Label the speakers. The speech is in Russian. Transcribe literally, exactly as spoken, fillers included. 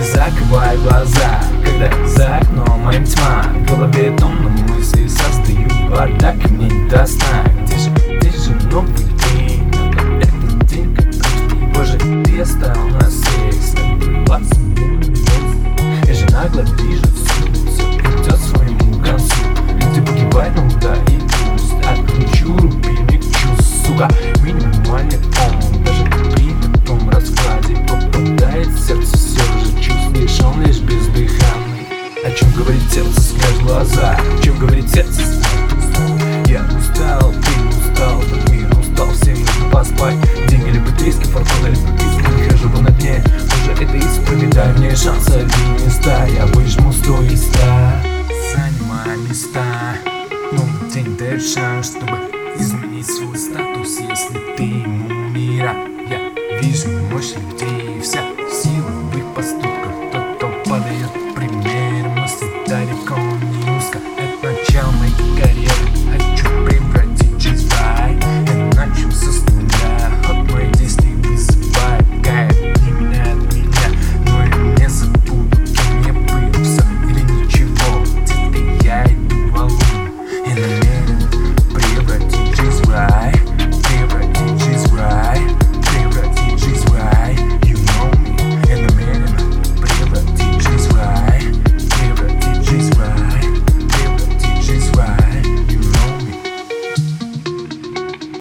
Speaker 1: закрывай глаза, когда за окном моим тьма. В голове тонны мысли создаю бардак, мне не до сна. Где же, где же новый день? Этот день, который боже, ты оставил на секс. Я же нагло вижу всюду, все идет своему концу. Люди погибают, но да и пусть. Отключу рубильник чувств, сука, минимальный он. Даже при таком раскладе попадает в сердце, все же чувствуешь, он лишь бездыханный. О чем говорит сердце, скажи глаза. О чем говорит сердце, я устал, ты устал, этот мир устал, всем нужно поспать. Деньги либо риски, фортуна либо писки, не хожу на дне. Уже это исправить, дай мне шанс, один места. Я выжму сто места, занимай места. Ну, день дает шанс, чтобы изменить свой статус. Если ты ему мира, я вижу мощь людей. Вся сила в их поступках, тот, кто подает пример, но далеко.